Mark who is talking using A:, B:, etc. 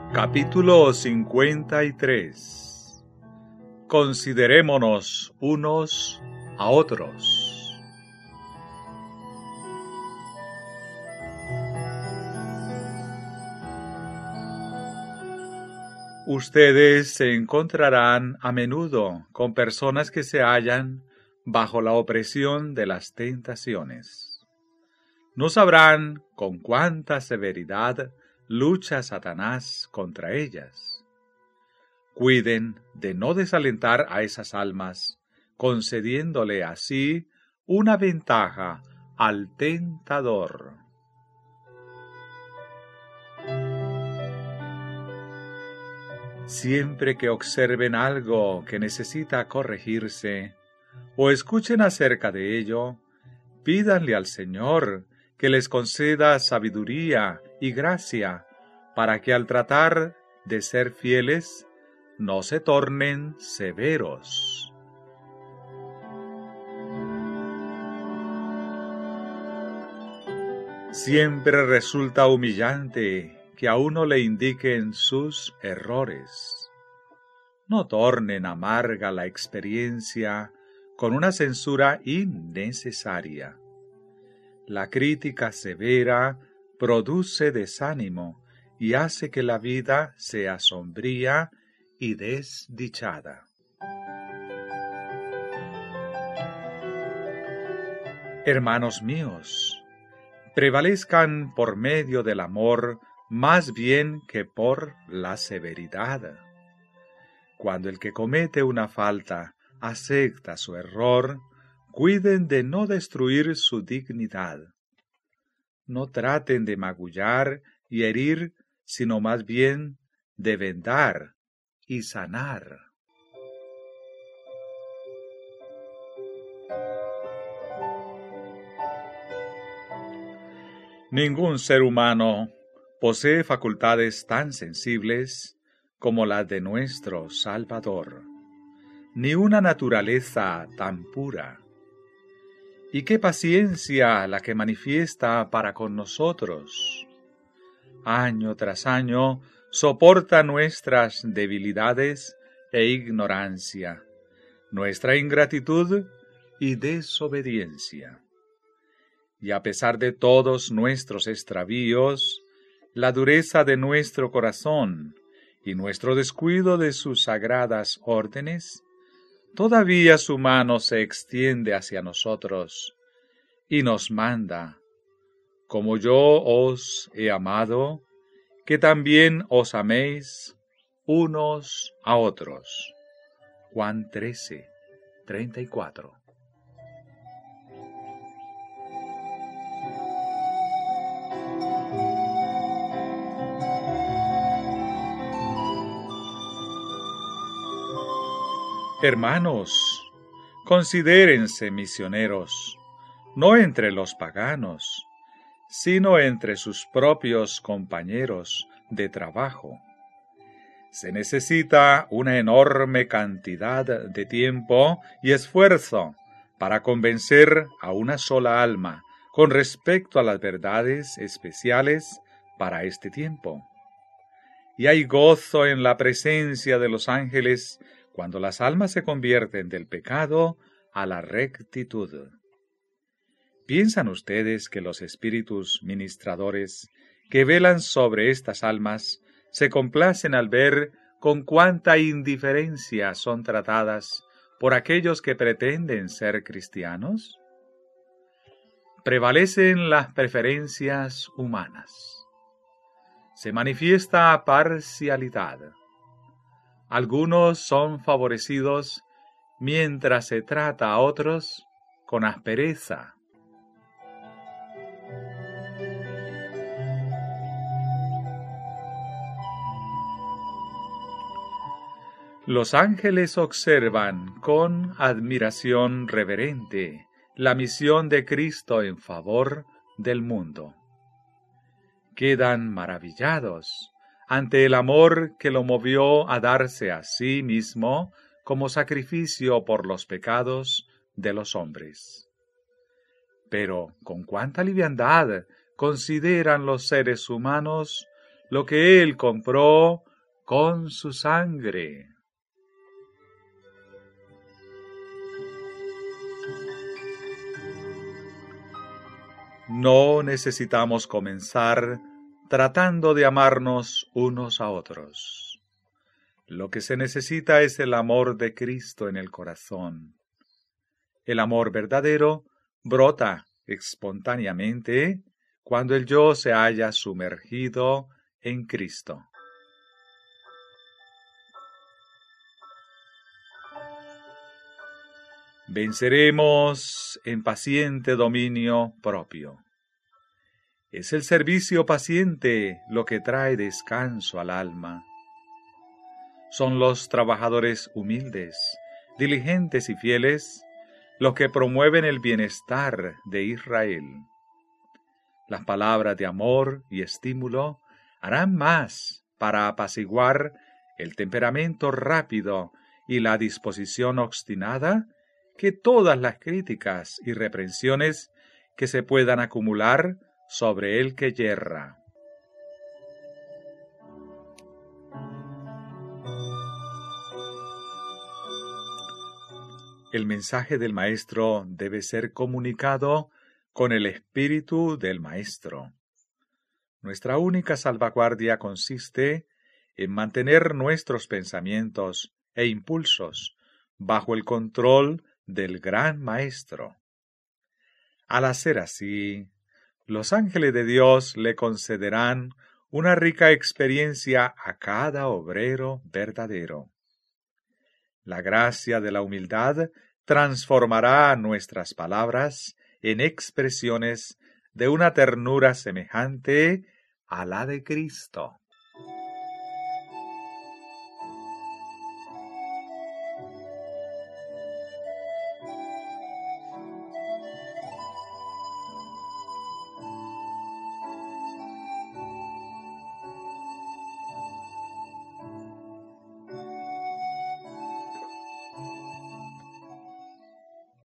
A: Capítulo 53. Considerémonos unos a otros. Ustedes se encontrarán a menudo con personas que se hallan bajo la opresión de las tentaciones. No sabrán con cuánta severidad lucha Satanás contra ellas. Cuiden de no desalentar a esas almas, concediéndole así una ventaja al tentador. Siempre que observen algo que necesita corregirse, o escuchen acerca de ello, pídanle al Señor que les conceda sabiduría y gracia para que al tratar de ser fieles no se tornen severos. Siempre resulta humillante que a uno le indiquen sus errores. No tornen amarga la experiencia con una censura innecesaria. La crítica severa produce desánimo y hace que la vida sea sombría y desdichada. Hermanos míos, prevalezcan por medio del amor más bien que por la severidad. Cuando el que comete una falta acepta su error, cuiden de no destruir su dignidad. No traten de magullar y herir, sino más bien de vendar y sanar. Ningún ser humano posee facultades tan sensibles como las de nuestro Salvador, ni una naturaleza tan pura. Y qué paciencia la que manifiesta para con nosotros. Año tras año soporta nuestras debilidades e ignorancia, nuestra ingratitud y desobediencia. Y a pesar de todos nuestros extravíos, la dureza de nuestro corazón y nuestro descuido de sus sagradas órdenes, todavía su mano se extiende hacia nosotros y nos manda, como yo os he amado, que también os améis unos a otros. Juan 13:34. Hermanos, considérense misioneros, no entre los paganos, sino entre sus propios compañeros de trabajo. Se necesita una enorme cantidad de tiempo y esfuerzo para convencer a una sola alma con respecto a las verdades especiales para este tiempo. Y hay gozo en la presencia de los ángeles cuando las almas se convierten del pecado a la rectitud. ¿Piensan ustedes que los espíritus ministradores que velan sobre estas almas se complacen al ver con cuánta indiferencia son tratadas por aquellos que pretenden ser cristianos? Prevalecen las preferencias humanas. Se manifiesta parcialidad. Algunos son favorecidos mientras se trata a otros con aspereza. Los ángeles observan con admiración reverente la misión de Cristo en favor del mundo. Quedan maravillados ante el amor que lo movió a darse a sí mismo como sacrificio por los pecados de los hombres. Pero con cuánta liviandad consideran los seres humanos lo que Él compró con su sangre. No necesitamos comenzar tratando de amarnos unos a otros. Lo que se necesita es el amor de Cristo en el corazón. El amor verdadero brota espontáneamente cuando el yo se haya sumergido en Cristo. Venceremos en paciente dominio propio. Es el servicio paciente lo que trae descanso al alma. Son los trabajadores humildes, diligentes y fieles los que promueven el bienestar de Israel. Las palabras de amor y estímulo harán más para apaciguar el temperamento rápido y la disposición obstinada que todas las críticas y reprensiones que se puedan acumular sobre el que yerra. El mensaje del Maestro debe ser comunicado con el espíritu del Maestro. Nuestra única salvaguardia consiste en mantener nuestros pensamientos e impulsos bajo el control del Gran Maestro. Al hacer así, los ángeles de Dios le concederán una rica experiencia a cada obrero verdadero. La gracia de la humildad transformará nuestras palabras en expresiones de una ternura semejante a la de Cristo.